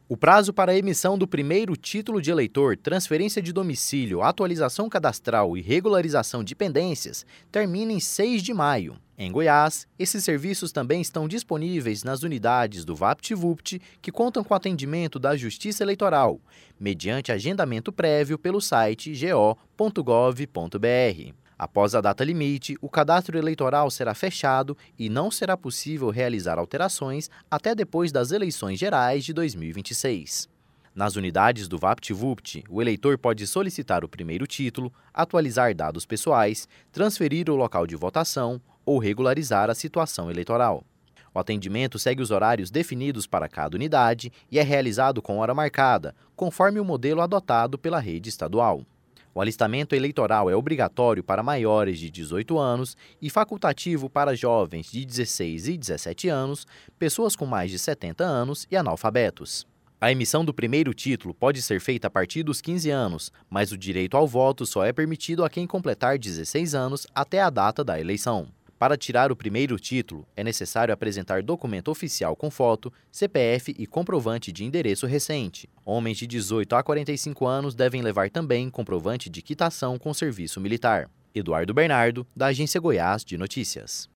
O prazo para a emissão do primeiro título de eleitor, transferência de domicílio, atualização cadastral e regularização de pendências termina em 6 de maio. Em Goiás, esses serviços também estão disponíveis nas unidades do VaptVupt, que contam com atendimento da Justiça Eleitoral, mediante agendamento prévio pelo site go.gov.br. Após a data limite, o cadastro eleitoral será fechado e não será possível realizar alterações até depois das eleições gerais de 2026. Nas unidades do VaptVupt, o eleitor pode solicitar o primeiro título, atualizar dados pessoais, transferir o local de votação ou regularizar a situação eleitoral. O atendimento segue os horários definidos para cada unidade e é realizado com hora marcada, conforme o modelo adotado pela rede estadual. O alistamento eleitoral é obrigatório para maiores de 18 anos e facultativo para jovens de 16 e 17 anos, pessoas com mais de 70 anos e analfabetos. A emissão do primeiro título pode ser feita a partir dos 15 anos, mas o direito ao voto só é permitido a quem completar 16 anos até a data da eleição. Para tirar o primeiro título, é necessário apresentar documento oficial com foto, CPF e comprovante de endereço recente. Homens de 18 a 45 anos devem levar também comprovante de quitação com serviço militar. Eduardo Bernardo, da Agência Goiás de Notícias.